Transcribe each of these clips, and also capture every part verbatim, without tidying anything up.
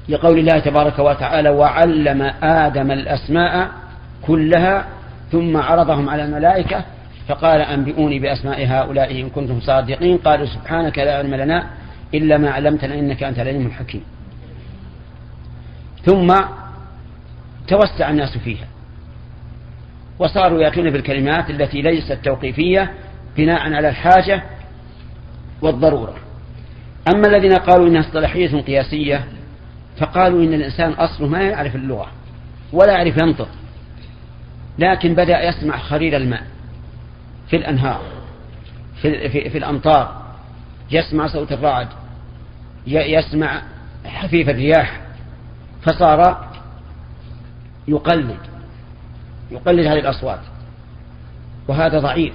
لقول الله تبارك وتعالى وعلم آدم الأسماء كلها ثم عرضهم على الملائكة فقال أنبئوني بأسماء هؤلاء إن كنتم صادقين قالوا سبحانك لا علم لنا إلا ما علمتنا إنك أنت العليم الحكيم. ثم توسع الناس فيها وصاروا يأتون بالكلمات التي ليست توقيفية بناء على الحاجة والضرورة. أما الذين قالوا إنها اصطلاحية قياسية فقالوا إن الإنسان أصله ما يعرف اللغة ولا يعرف ينطق، لكن بدأ يسمع خرير الماء في الأنهار في, في, في الأمطار، يسمع صوت الرعد، يسمع حفيف الرياح، فصار يقلد يقلد هذه الأصوات، وهذا ضعيف،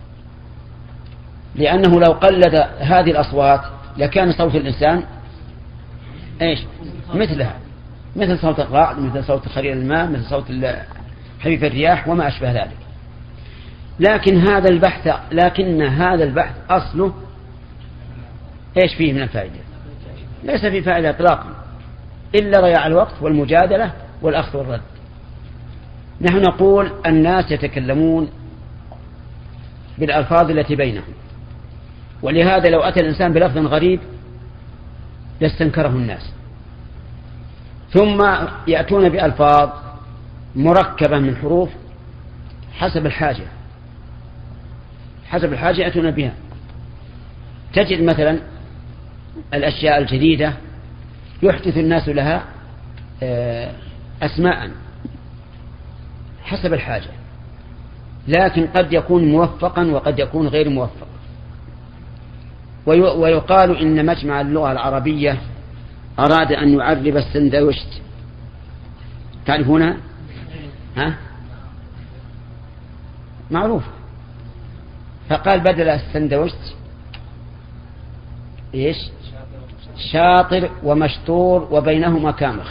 لأنه لو قلد هذه الأصوات لكان صوت الإنسان إيش مثلها، مثل صوت الرعد، مثل صوت خرير الماء، مثل صوت حفيف الرياح وما أشبه ذلك. لكن هذا البحث لكن هذا البحث أصله إيش فيه من الفائدة؟ ليس فيه فائدة إطلاقا إلا ضياع الوقت والمجادلة والأخذ والرد. نحن نقول الناس يتكلمون بالألفاظ التي بينهم، ولهذا لو أتى الإنسان بلفظ غريب لاستنكره الناس، ثم يأتون بألفاظ مركبة من حروف حسب الحاجة حسب الحاجة يأتون بها. تجد مثلا الأشياء الجديدة يحدث الناس لها أسماء حسب الحاجة، لكن قد يكون موفقا وقد يكون غير موفق. ويقال إن مجمع اللغة العربية أراد أن يعرب السندوشت، تعرفونها؟ ها؟ معروف. فقال بدل السندوشت إيش؟ شاطر ومشطور وبينهما كامخ.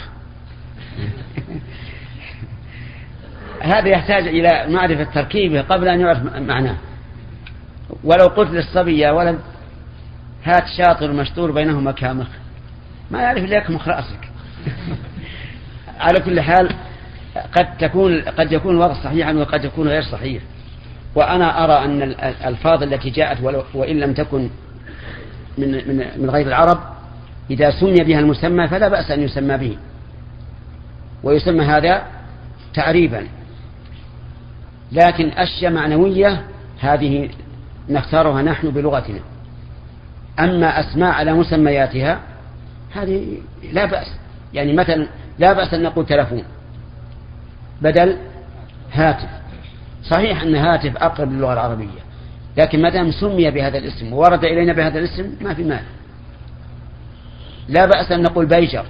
هذا يحتاج إلى معرفة تركيبه قبل أن يعرف معناه. ولو قلت للصبي يا ولد هات شاطر ومشطور بينهما كامخ ما يعرف ليك مخ رأسك. على كل حال قد تكون قد يكون الوضع صحيحا وقد يكون غير صحيح. وأنا أرى أن الألفاظ التي جاءت وإن لم تكن من من من غير العرب إذا سمي بها المسمى فلا بأس أن يسمى به، ويسمى هذا تعريبا. لكن أشياء معنوية هذه نختارها نحن بلغتنا. أما أسماء على مسمياتها هذه لا بأس، يعني مثلا لا بأس أن نقول تلفون بدل هاتف. صحيح أن هاتف أقرب للغة العربية، لكن ما دام سمي بهذا الاسم وورد إلينا بهذا الاسم ما في مال. لا بأس أن نقول بيجر،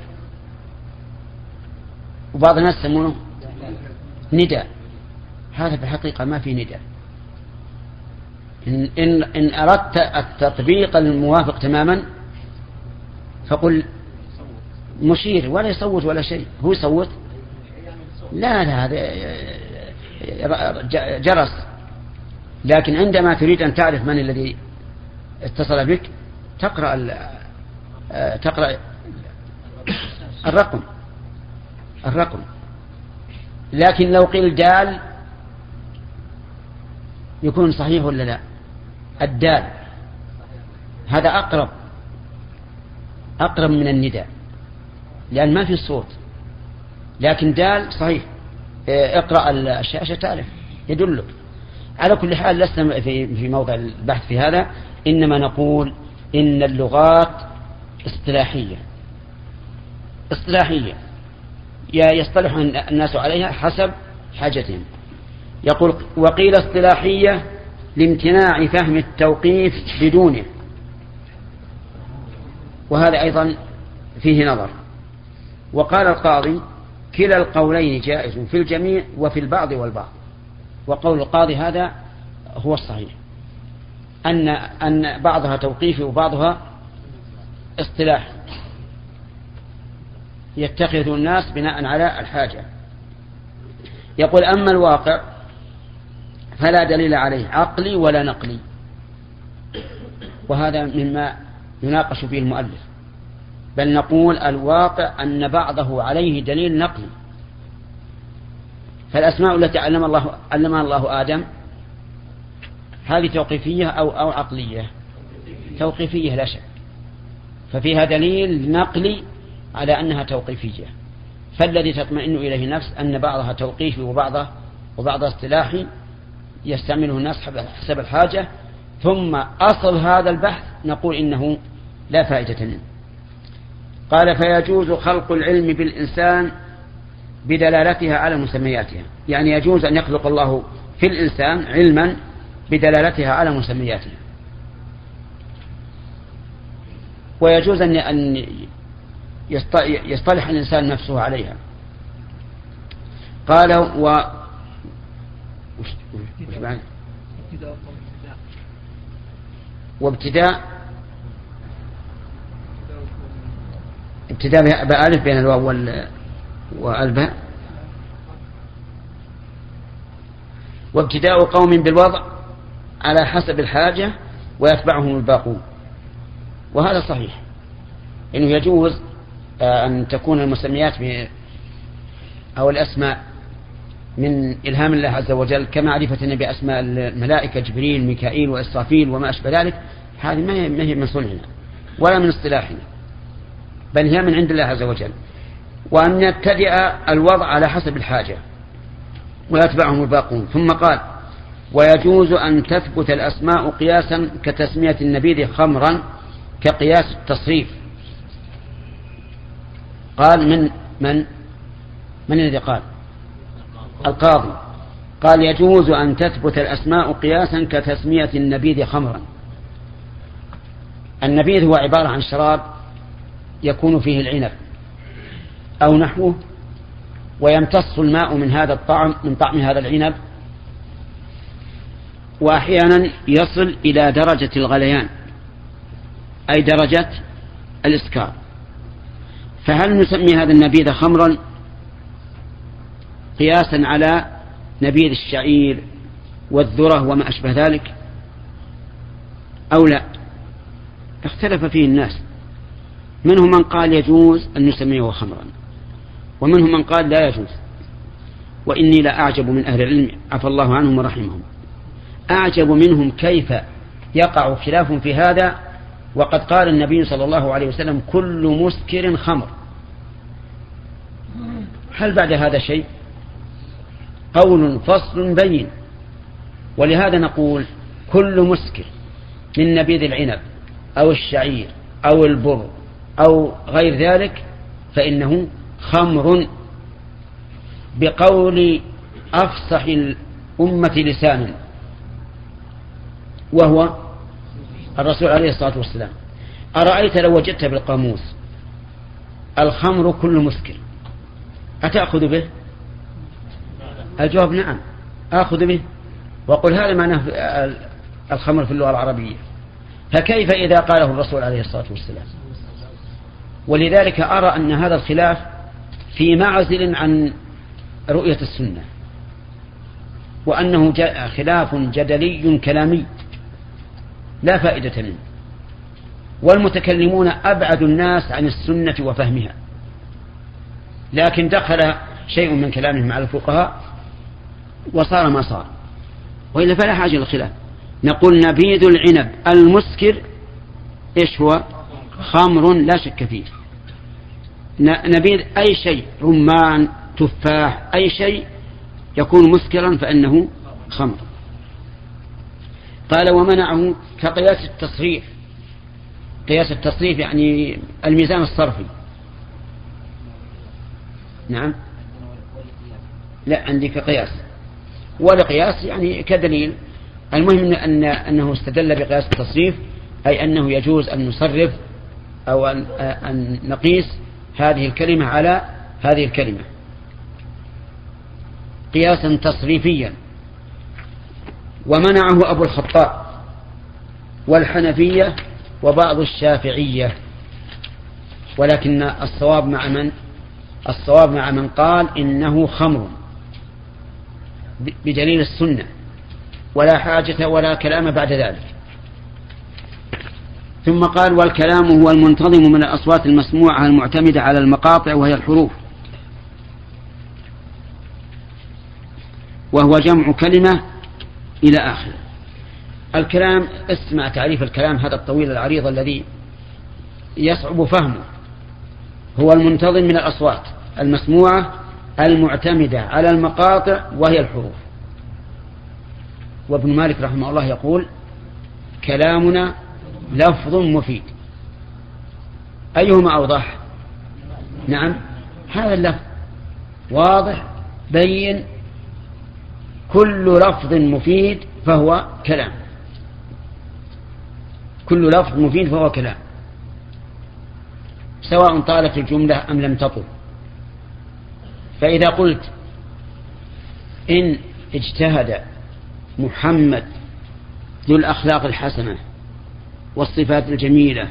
وبعض الناس يسمونه نداء، هذا في الحقيقة ما في نداء. إن, إن, إن أردت التطبيق الموافق تماما فقل مشير ولا يصوت ولا شيء. هو يصوت؟ لا لا هذا جرس. لكن عندما تريد أن تعرف من الذي اتصل بك تقرأ تقرأ الرقم الرقم لكن لو قيل دال يكون صحيح ولا لا؟ الدال هذا أقرب أقرب من النداء لأن ما في صوت، لكن دال صحيح اقرأ الشاشة تعرف يدلك. على كل حال لسنا في في موضع البحث في هذا، إنما نقول إن اللغات اصطلاحية اصطلاحية يصطلح الناس عليها حسب حاجتهم. يقول وقيل اصطلاحية لامتناع فهم التوقيف بدونه، وهذا أيضا فيه نظر. وقال القاضي كلا القولين جائز في الجميع وفي البعض والبعض. وقول القاضي هذا هو الصحيح، أن أن بعضها توقيفي وبعضها اصطلاح يتخذ الناس بناء على الحاجة. يقول أما الواقع فلا دليل عليه عقلي ولا نقلي، وهذا مما يناقش فيه المؤلف. بل نقول الواقع أن بعضه عليه دليل نقلي. فالأسماء التي علم الله علمها الله آدم هذه توقيفية أو أو عقلية؟ توقيفية لا شك، ففيها دليل نقلي على أنها توقيفية. فالذي تطمئن إليه النفس أن بعضها توقيفي وبعضها وبعضها اصطلاحي يستعمله الناس حسب الحاجة. ثم أصل هذا البحث نقول إنه لا فائدة منه. قال فيجوز خلق العلم بالإنسان بدلالتها على مسمياتها، يعني يجوز أن يخلق الله في الإنسان علما بدلالتها على مسمياتها، ويجوز أن يصطلح الإنسان نفسه عليها. قال و وابتداء ابتداء بألف بين الواو والباء، وابتداء قوم بالوضع على حسب الحاجة ويتبعهم الباقون. وهذا صحيح إنه يجوز أن تكون المسميات أو الأسماء من إلهام الله عز وجل، كمعرفة بأسماء الملائكة جبريل ميكائيل وإسرافيل وما أشبه ذلك. هذه ما هي من صنعنا ولا من اصطلاحنا، بل هي من عند الله عز وجل. وأن يبتدئ الوضع على حسب الحاجة ويتبعهم الباقون. ثم قال ويجوز أن تثبت الأسماء قياسا كتسمية النبيذ خمرا كقياس التصريف. قال من من من الذي قال؟ القاضي. قال يجوز أن تثبت الأسماء قياسا كتسمية النبيذ خمرا. النبيذ هو عبارة عن شراب يكون فيه العنب أو نحوه، ويمتص الماء من هذا الطعم من طعم هذا العنب، وأحيانا يصل إلى درجة الغليان أي درجة الإسكار. فهل نسمي هذا النبيذ خمرا قياسا على نبيذ الشعير والذرة وما أشبه ذلك أو لا؟ اختلف فيه الناس، منهم من قال يجوز أن نسميه خمرا، ومنهم من قال لا يجوز. وإني لا أعجب من أهل العلم عفى الله عنهم ورحمهم، أعجب منهم كيف يقع خلاف في هذا، وقد قال النبي صلى الله عليه وسلم كل مسكر خمر. هل بعد هذا شيء؟ قول فصل بين. ولهذا نقول كل مسكر من نبيذ العنب أو الشعير أو البر أو غير ذلك فإنه خمر، بقول أفصح الأمة لسانا وهو الرسول عليه الصلاة والسلام. أرأيت لو وجدت بالقاموس الخمر كل مسكر أتأخذ به؟ الجواب نعم آخذ به، وقل هذا معناه الخمر في اللغة العربية، فكيف إذا قاله الرسول عليه الصلاة والسلام؟ ولذلك أرى أن هذا الخلاف في معزل عن رؤية السنة، وأنه خلاف جدلي كلامي لا فائدة منه، والمتكلمون أبعد الناس عن السنة وفهمها، لكن دخل شيء من كلامهم على الفقهاء وصار ما صار، وإلا فلا حاجة للخلاف. نقول نبيذ العنب المسكر إيش هو؟ خمر لا شك فيه. نبيذ أي شيء، رمان تفاح أي شيء يكون مسكرا فإنه خمر. قال ومنعه كقياس التصريف. قياس التصريف يعني الميزان الصرفي. نعم لا عندي كقياس ولا قياس يعني كدليل. المهم أن أنه استدل بقياس التصريف أي أنه يجوز أن نصرف أو أن, أن نقيس هذه الكلمة على هذه الكلمة قياسا تصريفيا. ومنعه أبو الخطاب والحنفية وبعض الشافعية، ولكن الصواب مع من الصواب مع من قال إنه خمر بدليل السنة، ولا حاجة ولا كلام بعد ذلك. ثم قال والكلام هو المنتظم من الأصوات المسموعة المعتمدة على المقاطع وهي الحروف، وهو جمع كلمة إلى آخره. الكلام، اسمع تعريف الكلام هذا الطويل العريض الذي يصعب فهمه. هو المنتظم من الأصوات المسموعة المعتمدة على المقاطع وهي الحروف. وابن مالك رحمه الله يقول كلامنا لفظ مفيد. أيهما أوضح؟ نعم، هذا اللفظ واضح بين، كل لفظ مفيد فهو كلام، كل لفظ مفيد فهو كلام، سواء طالت الجملة أم لم تطل. فإذا قلت إن اجتهد محمد ذو الأخلاق الحسنة والصفات الجميلة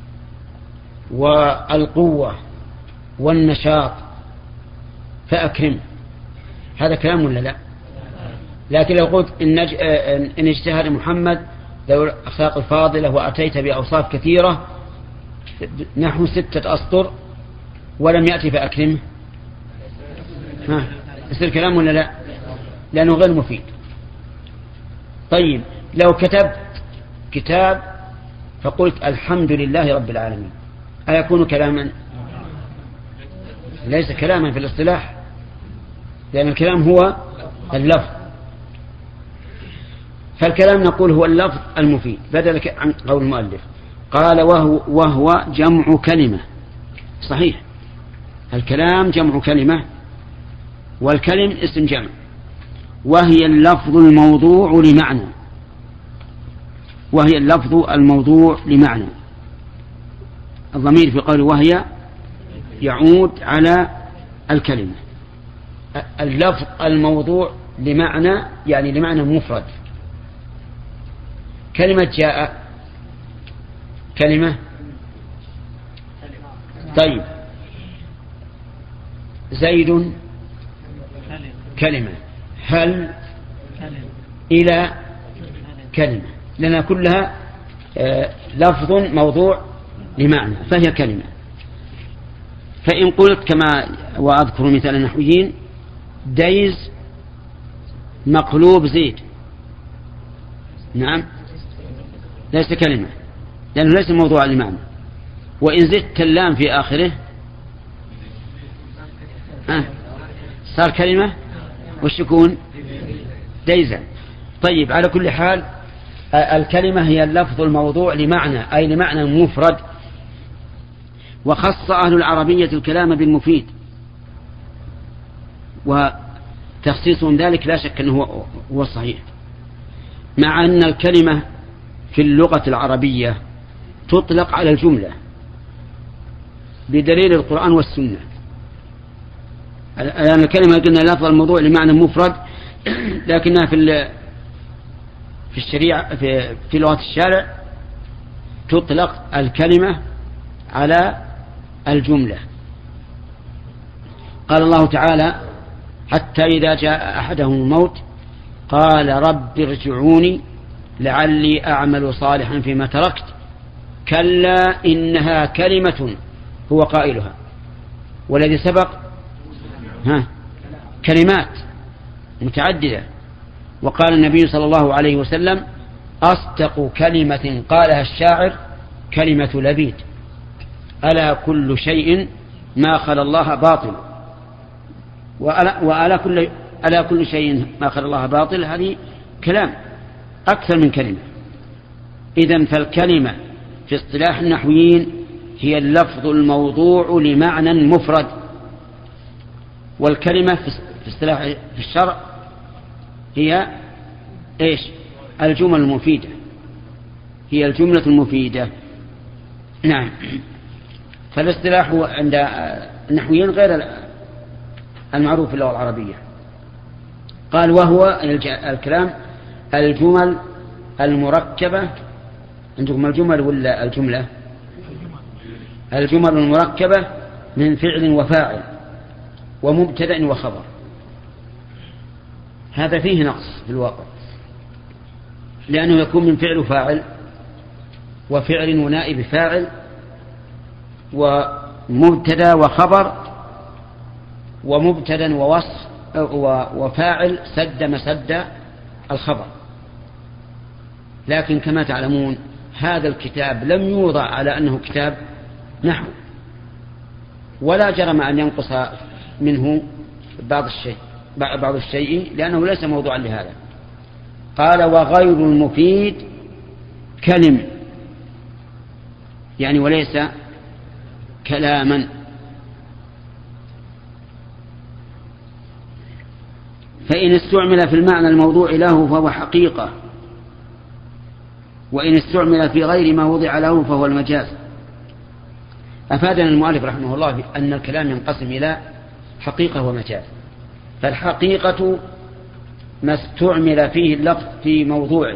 والقوة والنشاط فأكرم، هذا كلام ولا لا؟ لكن لو قلت إن, إن اجتهد محمد ذو الأخلاق الفاضلة وأتيت بأوصاف كثيرة نحو ستة أسطر ولم يأتي فأكرمه، ها يصير كلام ولا لا؟ لأنه غير مفيد. طيب لو كتبت كتاب فقلت الحمد لله رب العالمين، أيكون كلاما؟ ليس كلاما في الاصطلاح، لأن الكلام هو اللفظ. فالكلام نقول هو اللفظ المفيد، بدل عن قول المؤلف قال وهو, وهو جمع كلمة. صحيح، الكلام جمع كلمة، والكلم اسم جمع، وهي اللفظ الموضوع لمعنى، وهي اللفظ الموضوع لمعنى. الضمير في قوله وهي يعود على الكلمة. اللفظ الموضوع لمعنى يعني لمعنى مفرد. كلمة جاء كلمة، طيب زيد كلمة، هل إلى كلمة، لأن كلها لفظ موضوع لمعنى فهي كلمة. فإن قلت كما وأذكر مثال النحويين ديز مقلوب زيد، نعم ليس كلمة لأنه ليس موضوع لمعنى. وإن زدت اللام في آخره آه صار كلمة والشكون ديزا. طيب على كل حال الكلمة هي اللفظ الموضوع لمعنى، أي لمعنى مفرد. وخص أهل العربية الكلام بالمفيد، وتخصيصهم ذلك لا شك أنه هو, هو الصحيح، مع أن الكلمة في اللغة العربية تطلق على الجملة بدليل القرآن والسنة. الآن الكلمة قلنا لفظ الموضوع لمعنى مفرد، لكنها في في الشريعة في, في لغة الشارع تطلق الكلمة على الجملة. قال الله تعالى حتى إذا جاء أحدهم الموت قال رب ارجعوني لعلي أعمل صالحا فيما تركت كلا إنها كلمة هو قائلها. والذي سبق ها كلمات متعددة. وقال النبي صلى الله عليه وسلم أصدق كلمة قالها الشاعر كلمة لبيد ألا كل شيء ما خلا الله باطل، وألا كل, ألا كل شيء ما خلا الله باطل، هذه كلام أكثر من كلمة. إذن فالكلمة في اصطلاح النحويين هي اللفظ الموضوع لمعنى مفرد، والكلمة في اصطلاح في الشرع هي إيش؟ الجمل المفيدة، هي الجملة المفيدة. نعم. فالاصطلاح عند النحويين غير المعروف في اللغة العربية. قال وهو الكلام الجمل المركبة. عندكم الجمل ولا الجملة؟ الجمل المركبة من فعل وفاعل ومبتدأ وخبر. هذا فيه نقص في الواقع، لأنه يكون من فعل وفاعل وفعل ونائب فاعل ومبتدا وخبر ومبتدا ووصف وفاعل سد مسد الخبر. لكن كما تعلمون هذا الكتاب لم يوضع على أنه كتاب نحو، ولا جرم أن ينقص منه بعض الشيء بعض الشيء لأنه ليس موضوعا لهذا. قال وغير المفيد كلم، يعني وليس كلاما. فإن استعمل في المعنى الموضوع له فهو حقيقة، وإن استعمل في غير ما وضع له فهو المجاز. أفادنا المؤلف رحمه الله أن الكلام ينقسم إلى حقيقة ومجاز. فالحقيقة ما استعمل فيه اللفظ في موضوعه.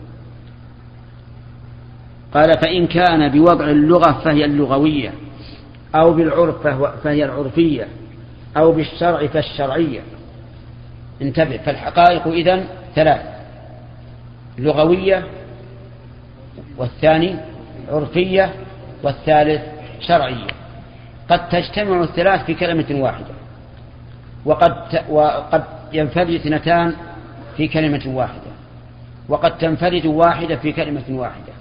قال فإن كان بوضع اللغة فهي اللغوية، أو بالعرف فهي العرفية، أو بالشرع فالشرعية. انتبه، فالحقائق إذن ثلاث: لغوية، والثاني عرفية، والثالث شرعية. قد تجتمع الثلاث في كلمة واحدة، وقد وقد ينفرد اثنتان في كلمة واحدة، وقد تنفرد واحدة في كلمة واحدة.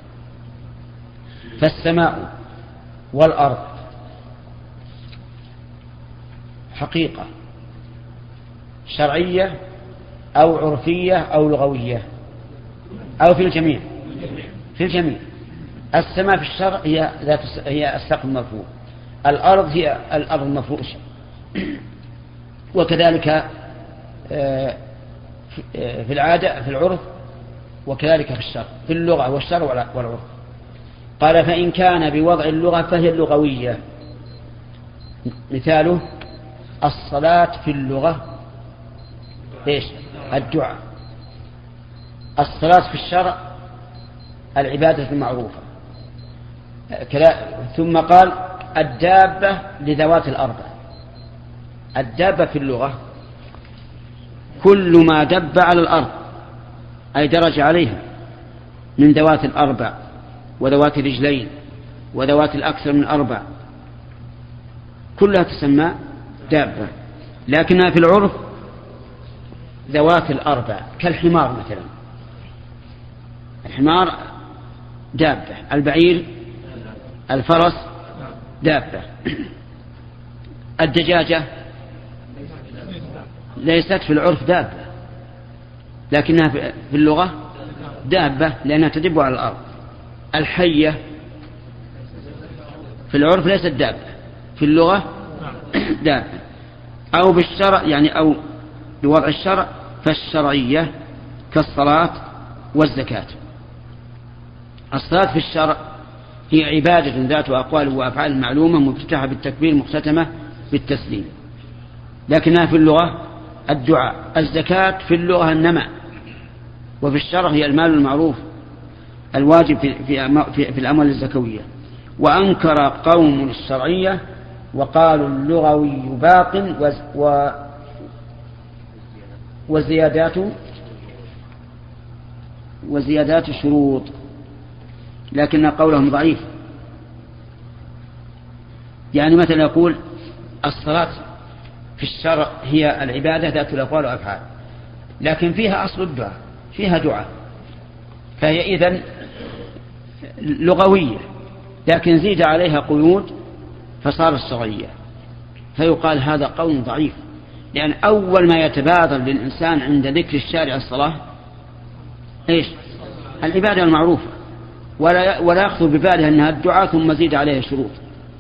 فالسماء والأرض حقيقة شرعية أو عرفية أو لغوية أو في الجميع في الجميع. السماء في الشرع هي ذات هي السقف المرفوع، الأرض هي الأرض المفروشة، وكذلك في العادة في العرف، وكذلك في الشرع في اللغة والشرع والعرف. قال فإن كان بوضع اللغة فهي اللغوية. مثاله الصلاة في اللغة إيش؟ الدعاء. الصلاة في الشرع العبادة المعروفة. ثم قال الدابة لذوات الأربع. الدابة في اللغة كل ما دب على الأرض أي درج عليها من ذوات الأربع وذوات الرجلين وذوات الأكثر من أربع، كلها تسمى دابة. لكنها في العرف ذوات الأربع، كالحمار مثلا. الحمار دابة، البعير الفرس دابة. الدجاجة ليست في العرف دابة، لكنها في اللغة دابة لأنها تدب على الأرض. الحية في العرف ليست دابة، في اللغة دابة. أو بالشرع يعني أو بوضع الشرع فالشرعية كالصلاة والزكاة. الصلاة في الشرع هي عبادة ذات أقوال وأفعال معلومة مفتتحة بالتكبير مختتمة بالتسليم، لكنها في اللغة الدعاء. الزكاة في اللغة النماء، وفي الشرع هي المال المعروف الواجب في, في, في, في الأموال الزكوية. وأنكر قوم الشرعية وقالوا اللغوي باق و وزيادات وزيادات شروط، لكن قولهم ضعيف. يعني مثلا يقول الصلاة في الشرع هي العبادة ذات الأقوال والأفعال، لكن فيها أصل الدعاء، فيها دعاء، فهي إذن لغوية، لكن زيد عليها قيود فصار الشرعية. فيقال هذا قول ضعيف، لأن أول ما يتبادر للإنسان عند ذكر الشارع الصلاة إيش؟ العبادة المعروفة، ولا ولا يخطر بباله أنها الدعاء ثم زيد عليها شروط.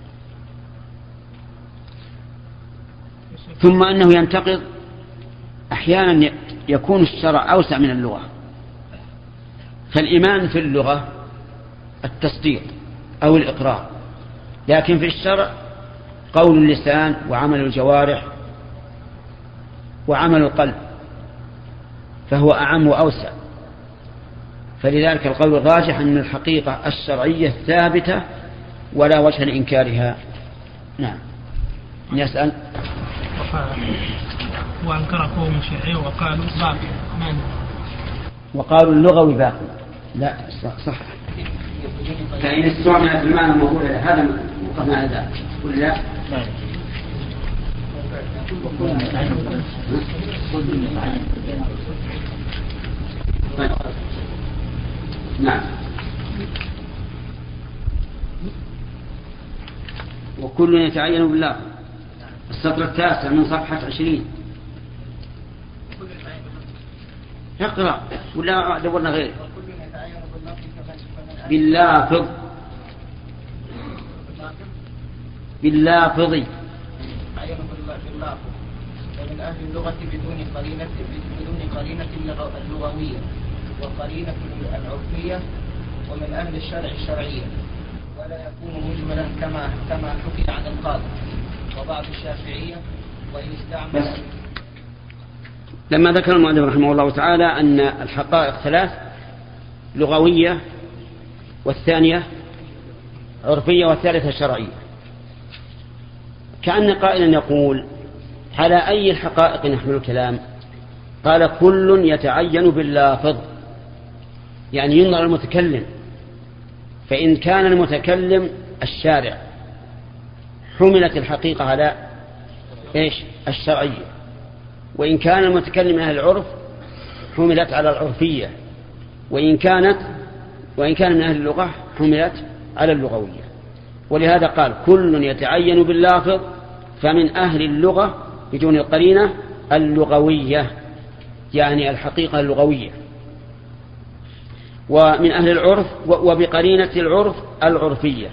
ثم أنه ينتقض أحيانا يكون الشرع أوسع من اللغة. فالإيمان في اللغة التصديق أو الإقرار، لكن في الشرع قول اللسان وعمل الجوارح وعمل القلب، فهو أعم وأوسع. فلذلك القول الراجح أن الحقيقة الشرعية ثابتة ولا وجه لإنكارها. نعم. يسأل وأنكر قوم الشرعية وقالوا باقي. وقالوا اللغوي باقي. لا صح, صح. فإن استعملت المعنى المقول هذا وقفنا على ذلك ولا طيب. نعم. وكل يتعين بالله. السطر التاسع من صفحة عشرين. اقرأ ولا دورنا غير باللافظ باللافظ ومن أهل اللغة بدون قرينة بدون قرينة اللغوية وقرينة العرفية ومن أهل الشرع الشرعية ولا يكون مجملا كما كما حكي عن القاضي وبعض الشافعية وإن استعمل. لما ذكر المؤلف رحمه الله تعالى أن الحقائق ثلاث: لغوية والثانية عرفية والثالثة شرعية، كأن قائلا يقول: على أي الحقائق نحمل الكلام؟ قال: كل يتعين باللافظ، يعني ينظر المتكلم، فإن كان المتكلم الشارع حملت الحقيقة على إيش؟ الشرعية، وإن كان المتكلم من أهل العرف حملت على العرفية، وإن كانت وإن كان من أهل اللغة حملت على اللغوية. ولهذا قال: كل يتعين باللافظ، فمن أهل اللغة بدون القرينة اللغوية، يعني الحقيقة اللغوية، ومن أهل العرف وبقرينة العرف العرفية،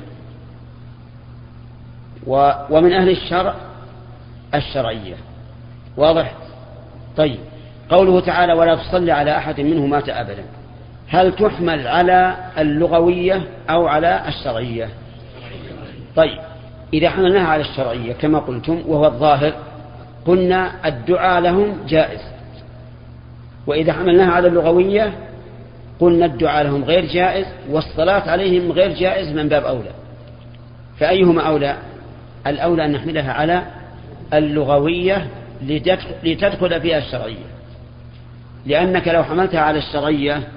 ومن أهل الشرع الشرعية. واضح؟ طيب. قوله تعالى: ولا تصلي على أحد منهم مات أبدا، هل تحمل على اللغوية أو على الشرعية؟ طيب، إذا حملناها على الشرعية كما قلتم وهو الظاهر قلنا الدعاء لهم جائز، وإذا حملناها على اللغوية قلنا الدعاء لهم غير جائز والصلاة عليهم غير جائز من باب أولى. فأيهما أولى؟ الأولى أن نحملها على اللغوية لتدخل فيها الشرعية، لأنك لو حملتها على الشرعية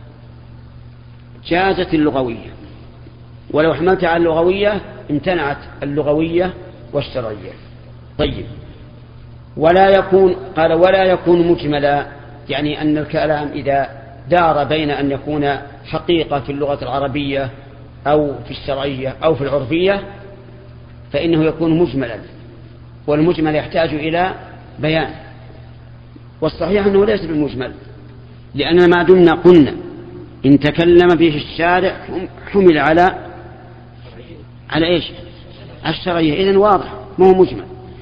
جازت اللغوية، ولو حملتها على اللغوية امتنعت اللغوية والشرعية. طيب. ولا يكون قال ولا يكون مجملا، يعني أن الكلام إذا دار بين أن يكون حقيقة في اللغة العربية أو في الشرعية أو في العرفية فإنه يكون مجملا، والمجمل يحتاج إلى بيان، والصحيح أنه ليس بالمجمل، لأن ما دمنا قلنا إن تكلم به الشارع حمل على على إيش؟ الشرعية، إذن واضح ما هو مجمل.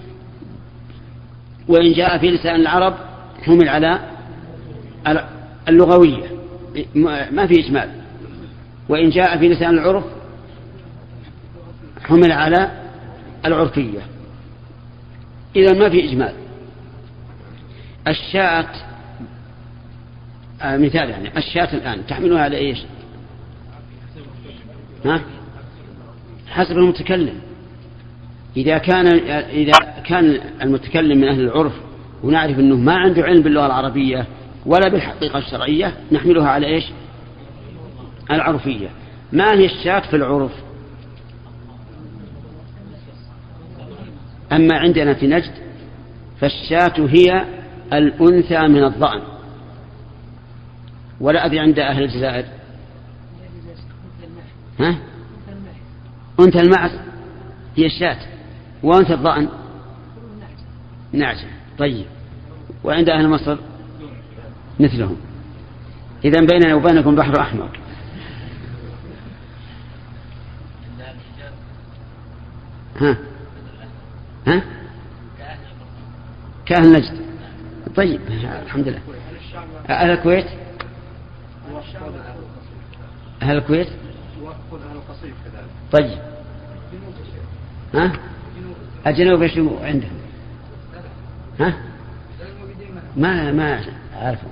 وإن جاء في لسان العرب حمل على اللغوية ما في إجمال، وإن جاء في لسان العرف حمل على العرفية، إذن ما في إجمال. الشاة آه مثال، يعني الشاة الآن تحملها على إيش؟ ها؟ حسب المتكلم. إذا كان إذا كان المتكلم من أهل العرف ونعرف أنه ما عنده علم باللغة العربية ولا بالحقيقة الشرعية نحملها على إيش؟ العرفية. ما هي الشاة في العرف؟ أما عندنا في نجد فالشاة هي الأنثى من الضأن، ولا أدري عند أهل الجزائر. ها؟ أنثى المعز هي الشاة، وأنثى الضأن نعجة. طيب. وعند أهل مصر مثلهم. إذن بيننا وبينكم بحر أحمر. ها ها كأهل نجد. طيب الحمد لله. أهل الكويت أهل الكويت طيب. ها الجنوب ايش عندهم؟ ها ما ما عارفه.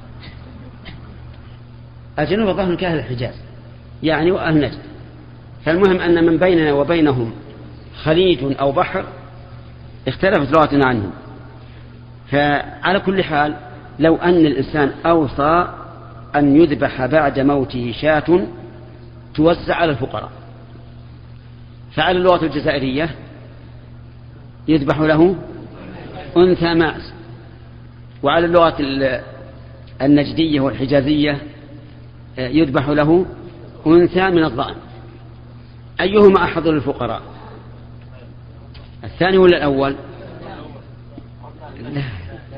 الجنوب ظهر كأهل الحجاز يعني وأهل نجد. فالمهم أن من بيننا وبينهم خليج أو بحر اختلفت لغتنا عنهم. فعلى كل حال لو أن الإنسان أوصى أن يذبح بعد موته شاة توزع على الفقراء. فعلى اللغة الجزائرية يذبح له أنثى ماعز، وعلى اللغة النجدية والحجازية يذبح له أنثى من الضأن. أيهما أحضر للفقراء، الثاني ولا الأول؟ لا.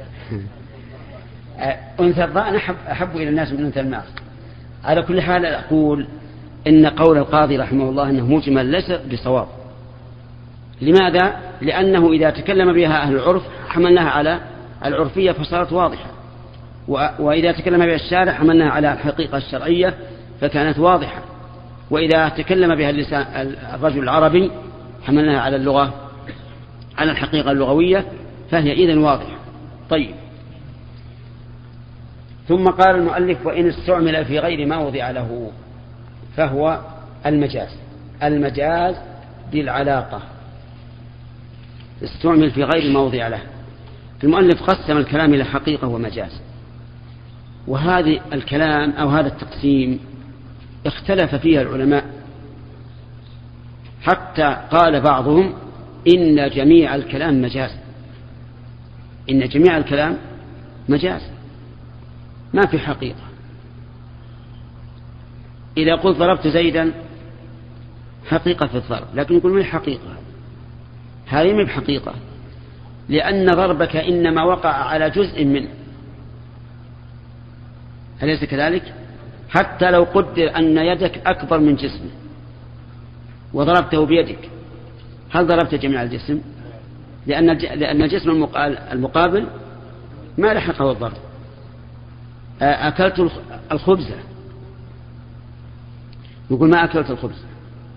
أنثى الضأن أحب, أحب إلى الناس من أنثى الماعز. على كل حال أقول إن قول القاضي رحمه الله أنه مجمل ليس بصواب. لماذا؟ لأنه إذا تكلم بها أهل العرف حملناها على العرفية فصارت واضحة، وإذا تكلم بها الشارع حملناها على الحقيقة الشرعية فكانت واضحة، وإذا تكلم بها اللسان الرجل العربي حملناها على اللغة على الحقيقة اللغوية فهي إذن واضحة. طيب، ثم قال المؤلف: وإن استعمل في غير ما وضع له فهو المجاز. المجاز بالعلاقة، استعمل في غير ما وضع له. المؤلف قسم الكلام إلى حقيقة ومجاز، وهذا الكلام أو هذا التقسيم اختلف فيها العلماء، حتى قال بعضهم إن جميع الكلام مجاز، إن جميع الكلام مجاز ما في حقيقة. إذا قلت ضربت زيدا حقيقة في الضرب، لكن يقول ما هي حقيقة، هذه ما هي بحقيقة، لأن ضربك إنما وقع على جزء منه، أليس كذلك؟ حتى لو قدر أن يدك أكبر من جسمه وضربته بيدك، هل ضربت جميع الجسم؟ لأن لأن الجسم المقابل ما لحقه الضرب. أكلت الخبز، يقول ما أكلت الخبز،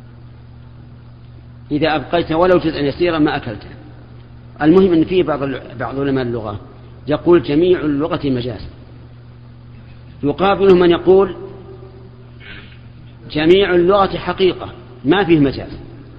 إذا أبقيت ولو جزءا يسيرا ما أكلته. المهم أن فيه بعض بعض علماء اللغة يقول جميع اللغة مجاز، يقابله من يقول جميع اللغة حقيقة ما فيه مجاز.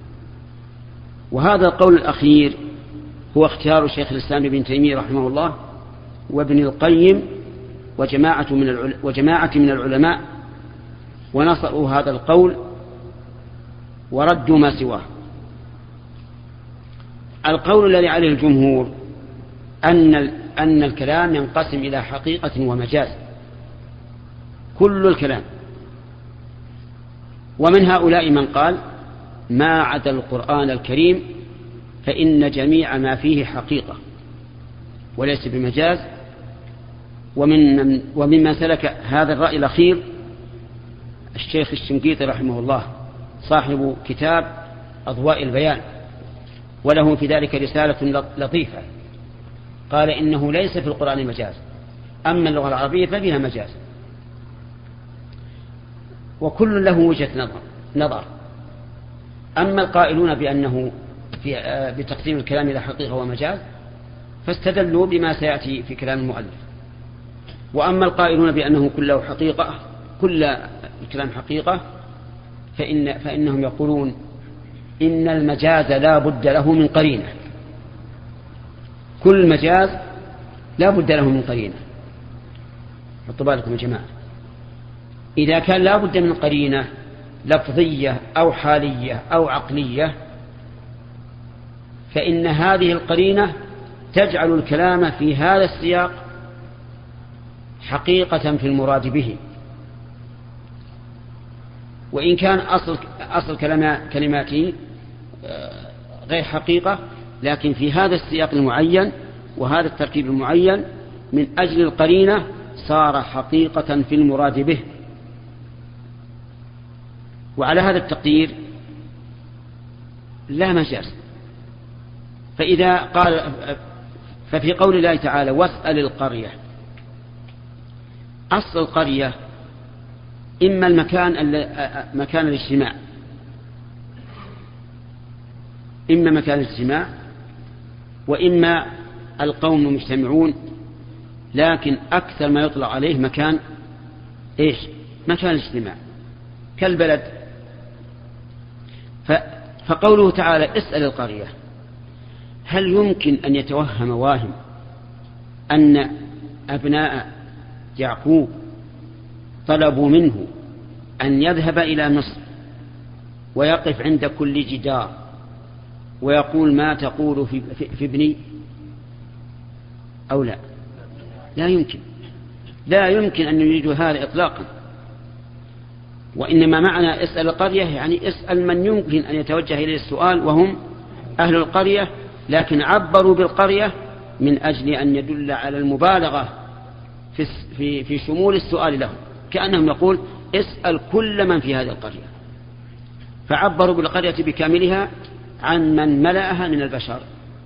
وهذا القول الأخير هو اختيار شيخ الإسلام ابن تيمية رحمه الله وابن القيم وجماعة من وجماعة من العلماء، ونصروا هذا القول وردوا ما سواه. القول الذي عليه الجمهور أن أن الكلام ينقسم إلى حقيقة ومجاز، كل الكلام. ومن هؤلاء من قال ما عدا القرآن الكريم فإن جميع ما فيه حقيقة وليس بمجاز. ومن وممن سلك هذا الرأي الأخير الشيخ الشنقيطي رحمه الله صاحب كتاب أضواء البيان، وله في ذلك رسالة لطيفة، قال إنه ليس في القرآن مجاز، أما اللغة العربية ففيها مجاز. وكل له وجهة نظر نظر أما القائلون بأنه في بتقسيم الكلام إلى حقيقة ومجاز فاستدلوا بما سيأتي في كلام المؤلف. وأما القائلون بأنه كله حقيقة كل الكلام حقيقة فإن فإنهم يقولون إن المجاز لا بد له من قرينة، كل مجاز لا بد له من قرينة. حطوا بالكم يا جماعة، إذا كان لا بد من قرينة لفظية أو حالية أو عقلية فإن هذه القرينة تجعل الكلام في هذا السياق حقيقة في المراد به، وإن كان أصل أصل كلماته غير حقيقة، لكن في هذا السياق المعين وهذا التركيب المعين من أجل القرينة صار حقيقة في المراد به. وعلى هذا التقدير لا مجاز. فإذا قال ففي قول الله تعالى واسأل القرية، أصل القرية إما المكان مكان الاجتماع، إما مكان الاجتماع وإما القوم المجتمعون، لكن أكثر ما يطلع عليه مكان إيش؟ مكان الاجتماع كالبلد. فقوله تعالى اسأل القرية، هل يمكن أن يتوهم واهم أن أبناء يعقوب طلبوا منه أن يذهب إلى مصر ويقف عند كل جدار ويقول ما تقول في, في, في ابني أو لا؟ لا يمكن، لا يمكن أن يريد هذا إطلاقا. وإنما معنى اسأل القرية يعني اسأل من يمكن أن يتوجه إليه السؤال وهم أهل القرية، لكن عبروا بالقرية من أجل أن يدل على المبالغة في, في, في شمول السؤال لهم، كأنهم يقول اسأل كل من في هذه القرية، فعبروا بالقرية بكاملها عن من ملأها من البشر.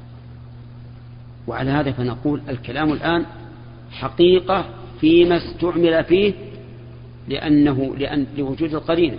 وعلى هذا فنقول الكلام الآن حقيقة فيما استعمل فيه لأنه لأن لوجود القرينة.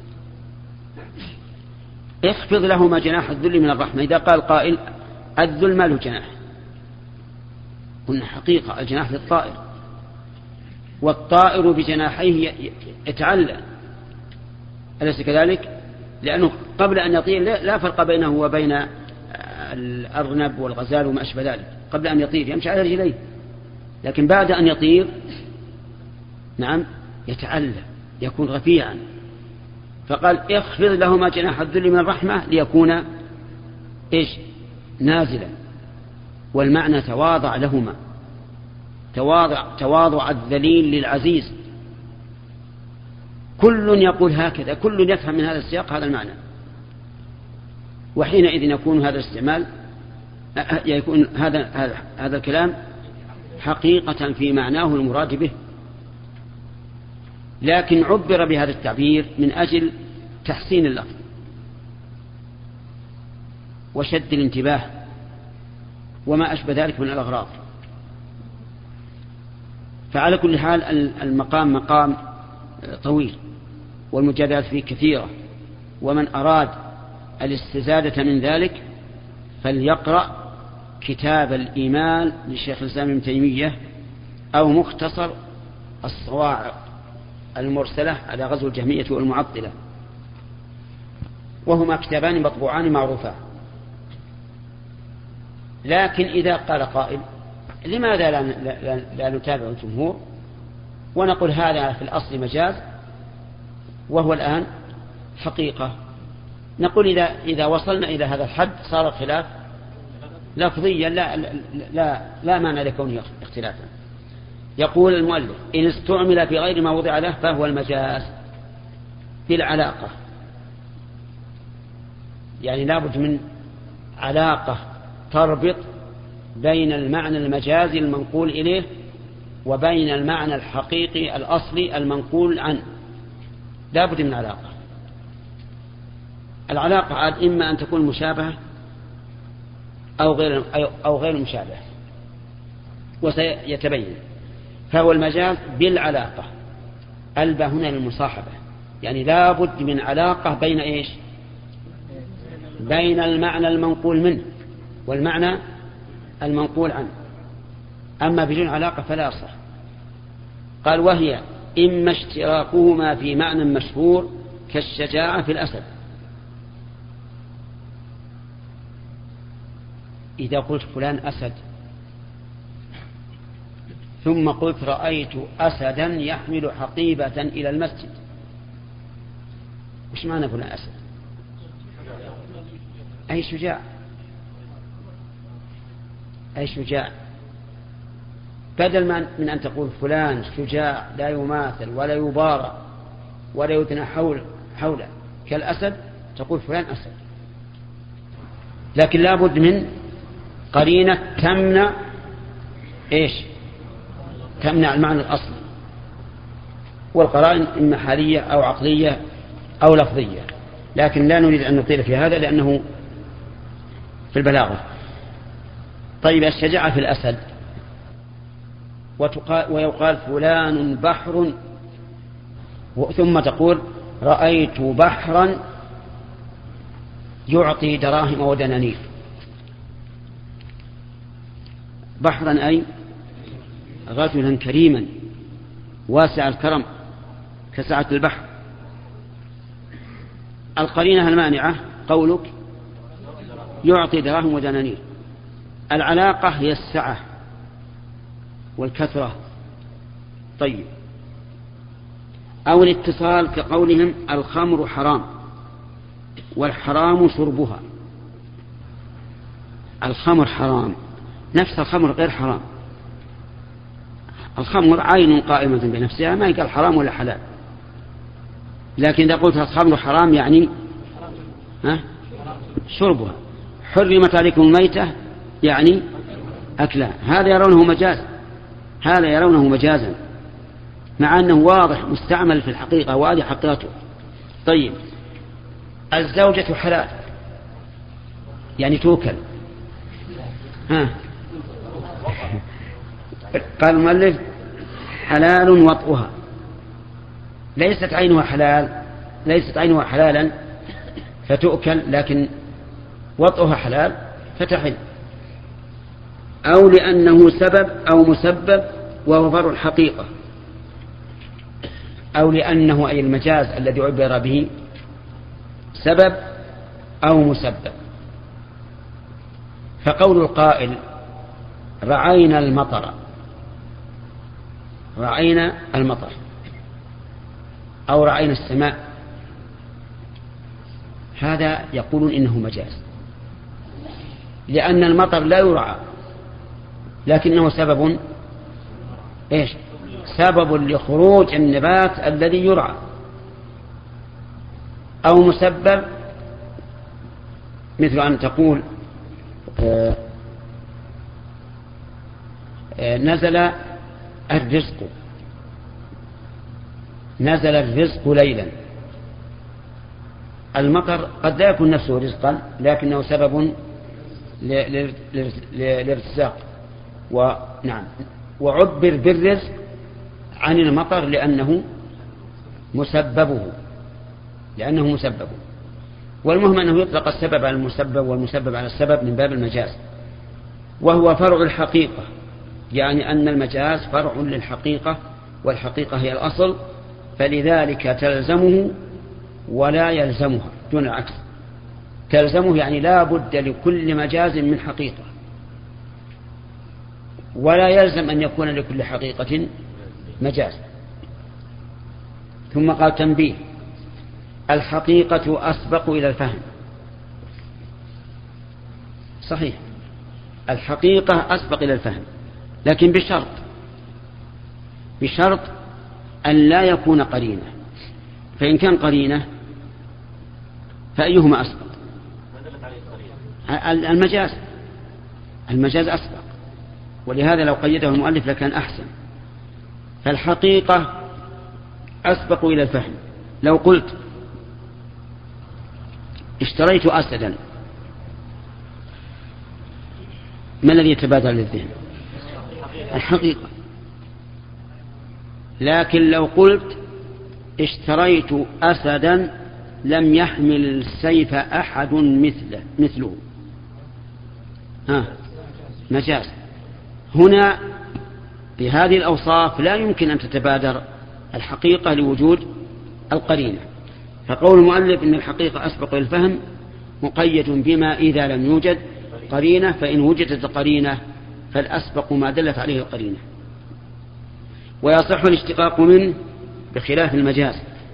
اخفض لهما جناح الذل من الرحمة، إذا قال قائل الذل ما له جناح، قلنا حقيقة الجناح للطائر، والطائر بجناحيه يتعلى، أليس كذلك؟ لأنه قبل أن يطير لا فرق بينه وبين الأرنب والغزال وما أشبه ذلك، قبل أن يطير يمشي على رجليه، لكن بعد أن يطير نعم يتعلى يكون رفيعا. فقال اخفض لهما جناح الذل من الرحمة ليكون إيش؟ نازلا، والمعنى تواضع لهما، تواضع, تواضع الذليل للعزيز. كل يقول هكذا، كل يفهم من هذا السياق هذا المعنى، وحينئذ يكون هذا الاستعمال يكون هذا هذا هذا الكلام حقيقة في معناه المراد به، لكن عبر بهذا التعبير من أجل تحسين اللفظ وشد الانتباه وما أشبه ذلك من الأغراض. فعلى كل حال المقام مقام طويل والمجادلات فيه كثيرة، ومن أراد الاستزادة من ذلك فليقرأ كتاب الإيمان للشيخ الإسلام ابن تيمية أو مختصر الصواعق المرسلة على غزو الجهمية والمعطلة، وهما كتابان مطبوعان معروفان. لكن إذا قال قائل لماذا لا, لا, لا نتابع الجمهور ونقول هذا في الأصل مجاز وهو الآن حقيقة؟ نقول إذا, إذا وصلنا إلى هذا الحد صار الخلاف لفظيا لا, لا, لا, لا معنى لكونه اختلافا. يقول المؤلف إن استعمل في غير ما وضع له فهو المجاز بالعلاقة، يعني لابد من علاقة تربط بين المعنى المجازي المنقول إليه وبين المعنى الحقيقي الأصلي المنقول عنه، لابد من علاقة. العلاقة عاد إما أن تكون مشابهة أو غير, أو غير مشابهة، وسيتبين. فهو المجاز بالعلاقة، ألبى هنا للمصاحبة، يعني لابد من علاقة بين إيش؟ بين المعنى المنقول منه والمعنى المنقول عنه، أما بدون علاقة فلا يصح. قال وهي إما اشتراكهما في معنى مشهور كالشجاعة في الأسد. إذا قلت فلان أسد ثم قلت رأيت أسدا يحمل حقيبة إلى المسجد، وش معنى فلان أسد؟ أي شجاع، أي شجاع، بدل من أن تقول فلان شجاع لا يماثل ولا يبارى ولا يثنى حول حوله كالأسد تقول فلان أسد. لكن لابد من قرينة تمنع إيش؟ تمنع المعنى الأصلي، والقرائن إما حالية أو عقلية أو لفظية، لكن لا نريد أن نطيل في هذا لأنه في البلاغة. طيب الشجاعة في الأسد، ويقال فلان بحر، ثم تقول رأيت بحرا يعطي دراهم ودنانير. بحرا أي رجلا كريما واسع الكرم كسعة البحر. القرينة المانعة قولك يعطي دراهم ودنانير. العلاقة هي السعة والكثرة. طيب أو الاتصال كقولهم الخمر حرام والحرام شربها. الخمر حرام، نفس الخمر غير حرام. الخمر عين قائمة بنفسها، ما يقال حرام ولا حلال. لكن إذا قلت الخمر حرام يعني ها شربها. حرمت عليكم الميتة يعني أكلها. هذا يرونه مجاز، هذا يرونه مجازا، مع أنه واضح مستعمل في الحقيقة، وهذه حقيقته. طيب، الزوجة حلال يعني توكل. ها قال المؤلف حلال وطئها. ليست عينها حلال، ليست عينها حلالا فتؤكل، لكن وطئها حلال فتحل. أو لأنه سبب أو مسبب وهو فرع الحقيقة، أو لأنه أي المجاز الذي عبر به سبب أو مسبب. فقول القائل رعينا المطر، رعينا المطر أو رعينا السماء، هذا يقولون إنه مجاز، لأن المطر لا يرعى، لكنه سبب إيش؟ سبب لخروج النبات الذي يرعى. أو مسبب، مثل أن تقول آه آه نزل الرزق، نزل الرزق ليلا. المطر قد لا يكون نفسه رزقا، لكنه سبب للارتزاق. ونعم، وعبر بالرزق عن المطر لأنه مسببه، لأنه مسببه. والمهم أنه يطلق السبب على المسبب والمسبب على السبب من باب المجاز، وهو فرع الحقيقة، يعني أن المجاز فرع للحقيقة، والحقيقة هي الأصل، فلذلك تلزمه ولا يلزمها دون العكس. تلزمه يعني لا بد لكل مجاز من حقيقة، ولا يلزم أن يكون لكل حقيقة مجاز. ثم قال تنبيه: الحقيقة أسبق إلى الفهم. صحيح، الحقيقة أسبق إلى الفهم، لكن بشرط، بشرط أن لا يكون قرينة. فإن كان قرينة فأيهما أسبق؟ المجاز، المجاز أسبق، ولهذا لو قيده المؤلف لكان أحسن. فالحقيقة أسبق إلى الفهم. لو قلت اشتريت أسدا، ما الذي يتبادر للذهن؟ الحقيقة. لكن لو قلت اشتريت أسدا لم يحمل السيف أحد مثله مثله ها مجاز. هنا بهذه الأوصاف لا يمكن أن تتبادر الحقيقة لوجود القرينة. فقول المؤلف إن الحقيقة أسبق الفهم مقيد بما إذا لم يوجد قرينة، فإن وجدت قرينة فالأسبق ما دلت عليه القرينة. ويصح الاشتقاق منه بخلاف المجاز.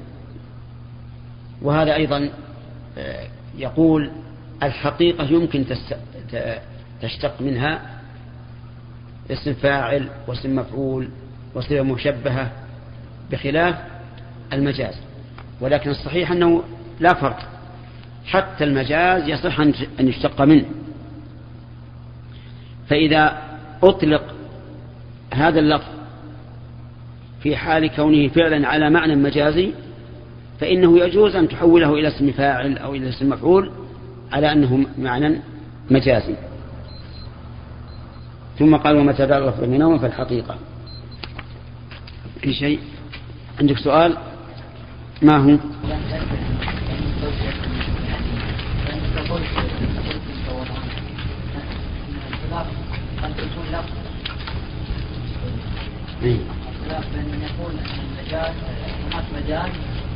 وهذا أيضا يقول الحقيقة يمكن تشتق منها اسم فاعل واسم مفعول وصفة مشبهة بخلاف المجاز، ولكن الصحيح أنه لا فرق، حتى المجاز يصح أن يشتق منه. فإذا أطلق هذا اللفظ في حال كونه فعلا على معنى مجازي فإنه يجوز أن تحوله إلى اسم فاعل أو إلى اسم مفعول على أنه معنى مجازي. ثم قال: ومتى دار اللفظ منهما فالحقيقة. في شيء عندك سؤال؟ ما هو؟ إيه؟ بأن يكون المجاز هناك مجاز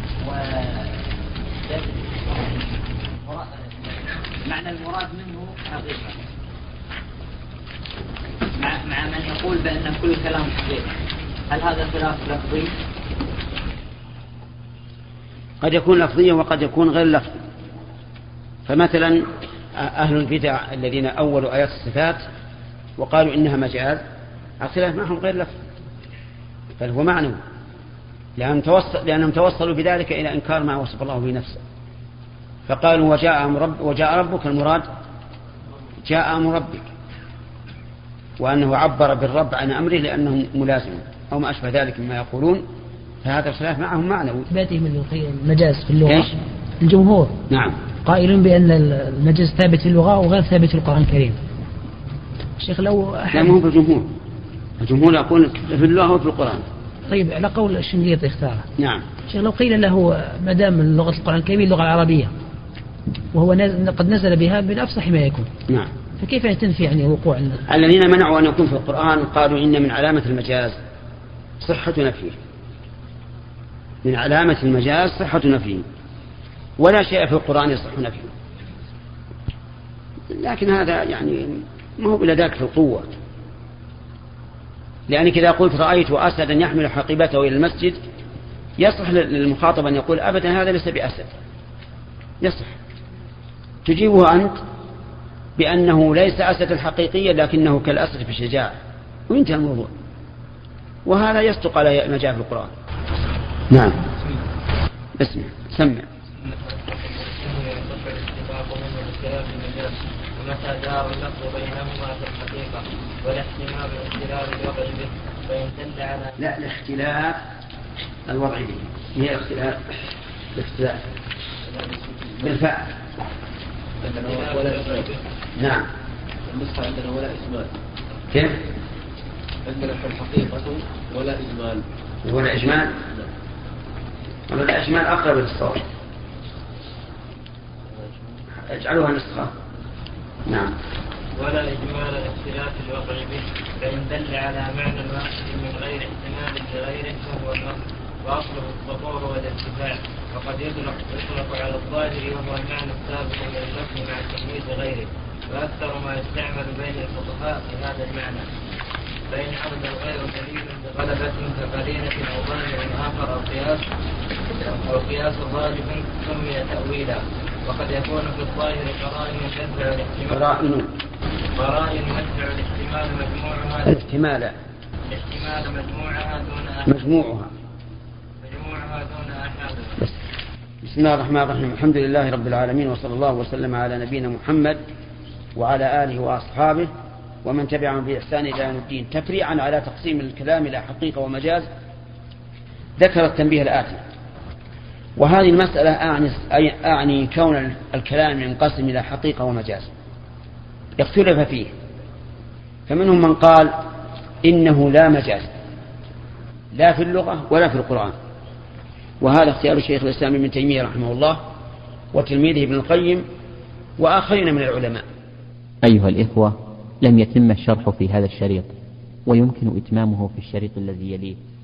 ومعنى المراد منه حقيقة، مع مع من يقول بأن كل كلام حقيقة. هل هذا خلاف لفظي؟ قد يكون لفظيا وقد يكون غير لفظي. فمثلا أهل البدع الذين أولوا آيات الصفات وقالوا إنها مجاز، الخلاف معهم غير لفظ بل هو معنوي، لأنهم, توصل لأنهم توصلوا بذلك إلى إنكار ما وصف الله به نفسه، فقالوا وجاء, رب وجاء ربك، المراد جاء أمر ربك، وأنه عبر بالرب عن أمره لأنه ملازم أو ما أشبه ذلك مما يقولون، فهذا الخلاف معهم معنوي. إثباته من المجاز في اللغة. إيش؟ الجمهور نعم قائلون بأن المجاز ثابت في اللغة وغير ثابت في القرآن الكريم. الشيخ لو لا مو بالجمهور، الجمهور يقول في اللغة وفي القرآن. طيب على قول الشنقيطي اختاره. نعم. الشيخ لو قيل له ما دام اللغة القرآن الكريم اللغة العربية وهو قد نزل بها بأفصح ما يكون. نعم. فكيف تنفي يعني وقوع الذين منعوا أن يكون في القرآن قالوا إن من علامة المجاز صحة نفيه، من علامة المجاز صحة نفيه، ولا شيء في القرآن يصح نفيه، لكن هذا يعني ما هو بلا ذاك في القوة، لأنك إذا قلت رأيت أسدا يحمل حقيبته إلى المسجد يصح للمخاطب أن يقول أبدا هذا ليس بأسد، يصح. تجيبه أنت بأنه ليس أسد حقيقيا لكنه كالأسد في الشجاعة وينتهي الموضوع، وهذا يصدق على ما جاء في القرآن. نعم. اسمع سمع. ومتى دار اللفظ بينهما في الحقيقة والاحتمال الاختلاف الوضع به فإن دل على لا الاختلاف الوضع به، هي الاختلاف الاختلاف بالفعل. نعم. النسخة عندنا ولا إجمال. كيف؟ عندنا في الحقيقة ولا إجمال. ولا إجمال؟ ولا الإجمال أقرب للصواب. اجعلوها نسخة. نعم. ولا إجمال الاختلاف الوضع به فإن دل على معنى الواحد من غير احتمال لغيره فهو الأصل، وأصله الظهور والارتفاع، وقد يطلق يطلق على الظاهر وهو المعنى السابق من اللفظ مع تمييز غيره، وأكثر ما يستعمل بين الفقهاء في هذا المعنى. فإن عرض الغير دليل بغلبة كقرينة أو ظاهر آخر أو قياس أو قياس غالب سمي تأويلا، وقد يكون في الظاهر قرائن تدفع الاحتمال قرائن قرائن تدفع الاحتمال مجموعها الاحتمال الاحتمال مجموعها دون أحد مجموعها مجموعها دون أحد. بسم الله الرحمن الرحيم. الحمد لله رب العالمين، وصلى الله وسلم على نبينا محمد وعلى آله وأصحابه ومن تبعهم بإحسان إلى يوم الدين. تفريعا على تقسيم الكلام إلى حقيقة ومجاز ذكر التنبيه الآتي، وهذه المسألة أعني, أعني كون الكلام ينقسم إلى حقيقة ومجاز اختلف فيه، فمنهم من قال إنه لا مجاز لا في اللغة ولا في القرآن، وهذا اختيار الشيخ الإسلام ابن تيمية رحمه الله وتلميذه ابن القيم وآخرين من العلماء. أيها الإخوة، لم يتم الشرح في هذا الشريط، ويمكن إتمامه في الشريط الذي يليه.